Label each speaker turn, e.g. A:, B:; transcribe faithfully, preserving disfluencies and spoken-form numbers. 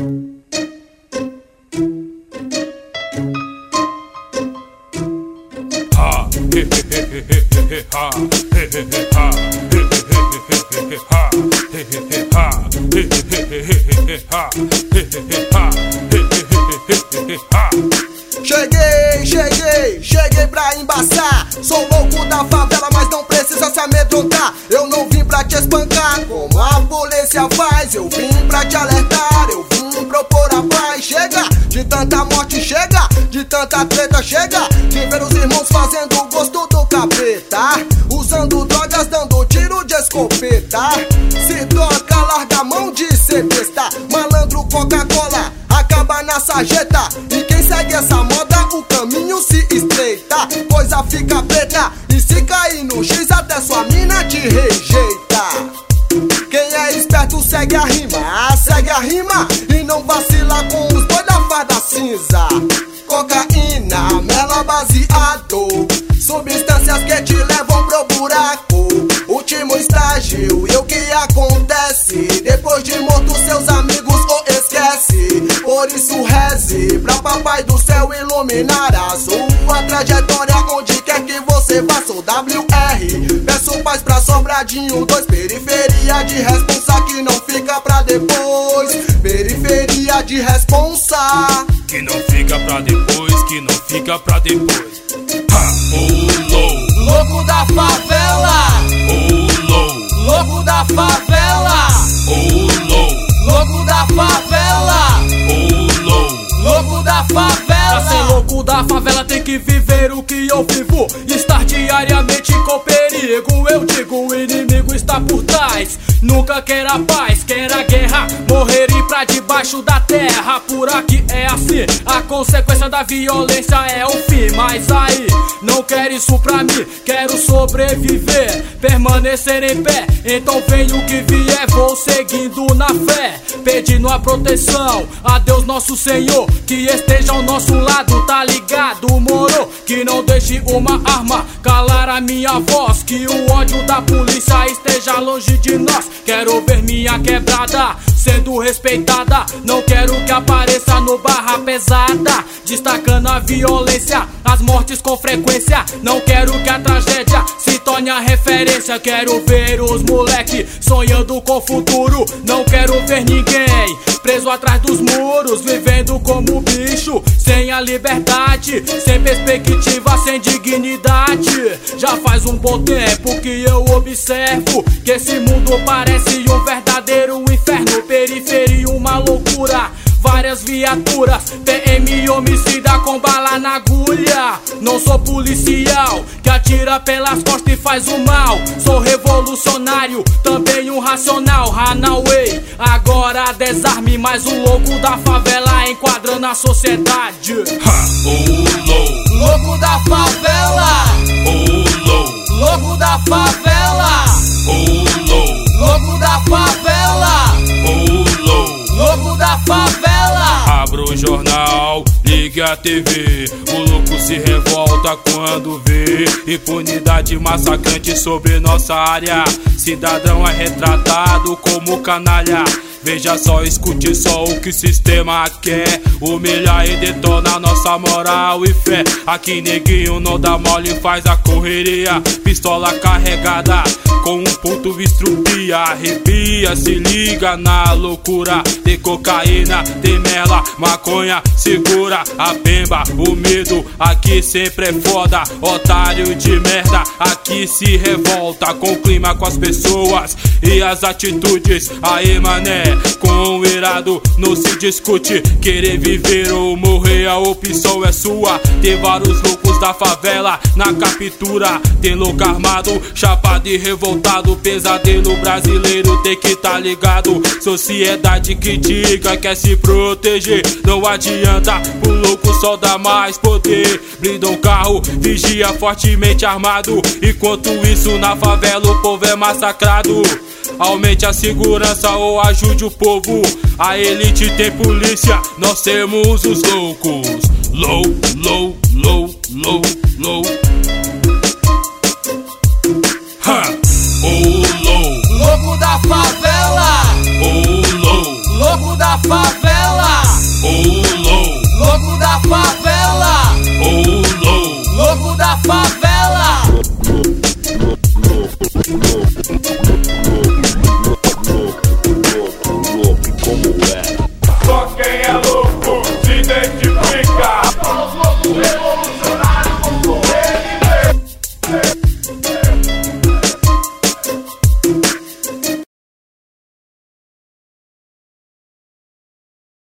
A: Cheguei, cheguei, cheguei pra embaçar. Sou louco da favela, mas não precisa se amedrontar. Eu não vim pra te espancar como a polícia faz. Eu vim pra te alertar, eu vim propor a paz. Chega de tanta morte, chega de tanta treta. Chega de ver os irmãos fazendo o gosto do capeta, usando drogas, dando tiro de escopeta. Se toca, larga a mão de ser besta. Malandro, Coca-Cola, acaba na sarjeta. E quem segue essa moda, o caminho se estreita. Coisa fica preta, e se cair no X até sua mina te rejeita. Quem é esperto segue a rima, segue a rima e não vacila com os dois da farda cinza. Cocaína, mela, baseado, substâncias que te levam pro buraco. Último estágio, e o que acontece? Depois de morto seus amigos o esquece. Por isso reze pra papai do céu iluminar a sua trajetória onde quer que você vá. Sou W R, peço paz pra Sobradinho dois. Periferia de responsa que não fica pra depois. Periferia de responsa
B: que não fica pra depois, que não fica pra depois. Ha! Oh, low.
A: Louco da favela,
B: oh, low.
A: Louco da favela,
B: oh, low.
A: Louco da favela,
B: oh, low.
A: Louco da favela.
C: Pra ser louco da favela tem que viver o que eu vivo, estar diariamente com perigo. Eu digo, o inimigo está por trás, nunca quer a paz, quer a guerra, morrer e ir pra debaixo da terra. Por aqui é assim, a consequência da violência é o fim. Mas aí, não quero isso pra mim, quero sobreviver, permanecer em pé. Então vem o que vier, vou seguindo na fé, pedindo a proteção a Deus nosso Senhor, que esteja ao nosso lado, tá ligado, moro? Que não deixe uma arma calar a minha voz, que o ódio da polícia esteja longe de nós. Quero ver minha quebrada sendo respeitada, não quero que apareça no barra pesada, destacando a violência, as mortes com frequência. Não quero que a tragédia se torne a referência. Quero ver os moleque sonhando com o futuro, não quero ver ninguém preso atrás dos muros, vivendo como bicho, sem a liberdade, sem perspectiva, sem dignidade. Já faz um bom tempo que eu observo que esse mundo parece um verdadeiro inferno. Periferia uma loucura, várias viaturas, P M homicida com bala na agulha. Não sou policial que atira pelas costas e faz o mal, sou revolucionário, também um racional. Hanaway, agora desarme mais um louco da favela enquadrando a sociedade.
B: Ha! Oh, low.
A: Louco da favela,
B: oh, low.
A: Louco da favela,
B: oh, low.
A: Louco da favela,
B: oh, low.
A: Louco da favela.
B: Abra o jornal, ligue a T V, o louco se revolta quando vê impunidade massacrante sobre nossa área. Cidadão é retratado como canalha. Veja só, escute só o que o sistema quer, humilhar e detonar nossa moral e fé. Aqui neguinho não dá mole, faz a correria, pistola carregada com um ponto estrupia, arrepia, se liga na loucura. Tem cocaína, tem mela, maconha, segura a pemba, o medo aqui sempre é foda. Otário de merda aqui se revolta com o clima, com as pessoas e as atitudes. Aí mané, com o irado não se discute, querer viver ou morrer a opção é sua. Tem vários loucos da favela na captura, tem louco armado, chapado e revoltado. Pesadelo brasileiro tem que tá ligado, sociedade que diga quer se proteger. Não adianta, pro louco só dá mais poder. Blinda um carro, vigia fortemente armado, enquanto isso na favela o povo é massacrado. Aumente a segurança ou ajude o povo, a elite tem polícia, nós temos os loucos. Low, low, low, low, low. Ha! Oh, low.
A: Louco da favela,
B: oh, low.
A: Louco da favela. Isso.